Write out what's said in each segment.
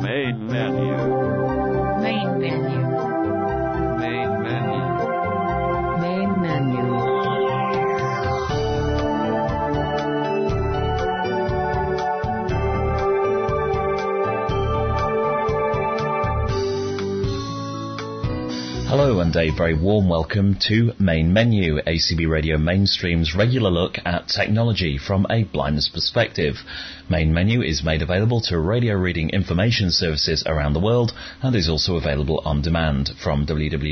Main menu. Main menu. Main menu. Main menu. Hello and a very warm welcome to Main Menu, ACB Radio Mainstream's regular look at technology from a blindness perspective. Main Menu is made available to radio reading information services around the world and is also available on demand from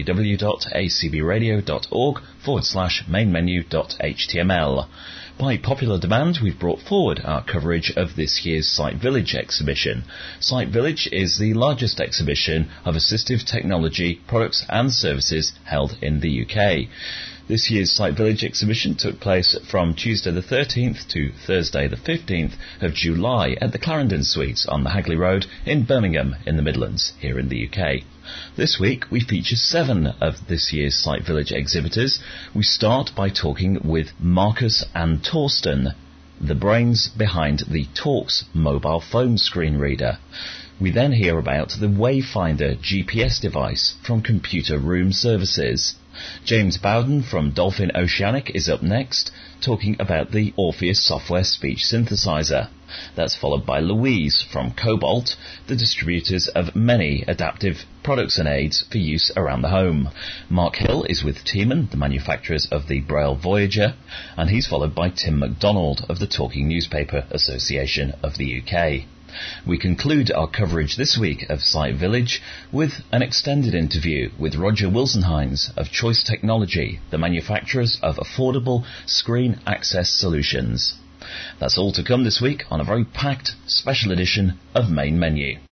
www.acbradio.org/mainmenu.html. By popular demand, we've brought forward our coverage of this year's Sight Village exhibition. Sight Village is the largest exhibition of assistive technology, products and services held in the UK. This year's Sight Village exhibition took place from Tuesday the 13th to Thursday the 15th of July at the Clarendon Suites on the Hagley Road in Birmingham in the Midlands, here in the UK. This week we feature 7 of this year's Sight Village exhibitors. We start by talking with Marcus and Torsten, the brains behind the Torx mobile phone screen reader. We then hear about the Wayfinder GPS device from Computer Room Services. James Bowden from Dolphin Oceanic is up next, talking about the Orpheus software speech synthesizer. That's followed by Louise from Cobalt, the distributors of many adaptive products and aids for use around the home. Mark Hill is with Tiemann, the manufacturers of the Braille Voyager, and he's followed by Tim MacDonald of the Talking Newspaper Association of the UK. We conclude our coverage this week of Sight Village with an extended interview with Roger Wilsenhines of Choice Technology, the manufacturers of affordable screen access solutions. That's all to come this week on a very packed special edition of Main Menu.